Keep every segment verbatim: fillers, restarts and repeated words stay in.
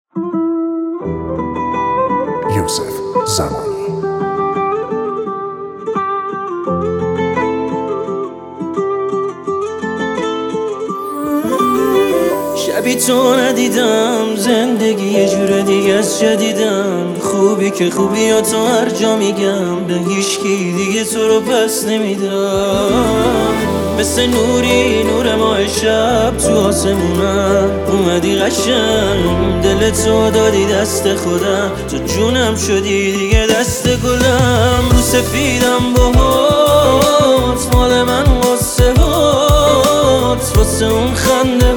یوسف زمانی. شبی تو ندیدم، زندگی یه جور دیگه از جدیدم. خوبی که خوبی یا تو هر جا میگم، به هیچکی دیگه تو رو پس نمیدم. مثل نوری نور ماه شب تو آسمونم، اومدی قشنگ دل تو دادی دست خودم. تو جونم شدی دیگه دست گلم، رو سفیدم باهات، مال من واسه هات، واسه اون خنده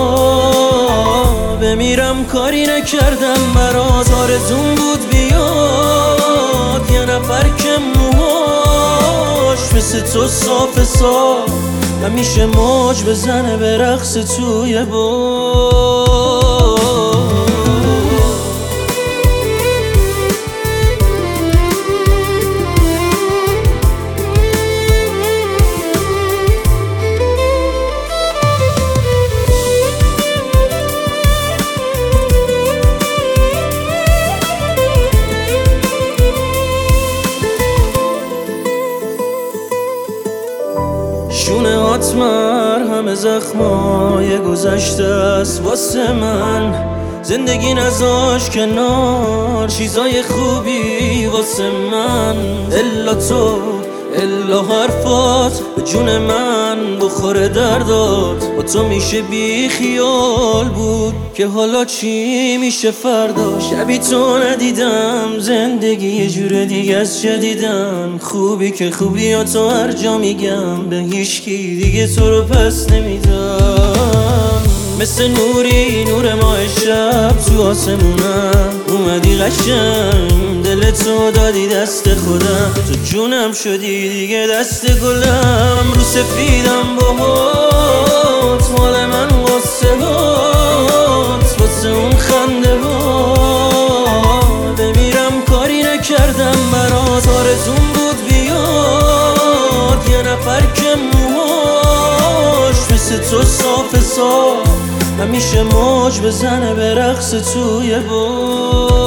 ها بمیرم. کاری نکردم برات، آرزون بود بیاد یه نفر که موهاش مثل تو صاف صاف همیشه موج بزنه به رقص توی باد. شونه هات مرهم زخمای گذشته است واسه من. زندگی نذاش کنار چیزای خوبی واسه من. الا تو الا حرفات به جون من بخوره دردات. با تو میشه بی خیال بود که حالا چی میشه فردا. شبی تو ندیدم، زندگی یه جور دیگه از جدیدم. خوبی که خوبی یا تو هر جا میگم، به هیچکی دیگه تو رو پس نمیدم. مثل نوری نور ماه شب تو آسمونم، اومدی قشنگ دل تو دادی دست خودم. تو جونم شدی دیگه دست گلم، رو سفیدم باهات، مال من واسه هات، واسه اون خنده ها بمیرم. کاری نکردم برات، آرزون بود بیاد یه نفر که موهاش مثل تو صاف صاف همیشه موج بزنه به رقص توی باد.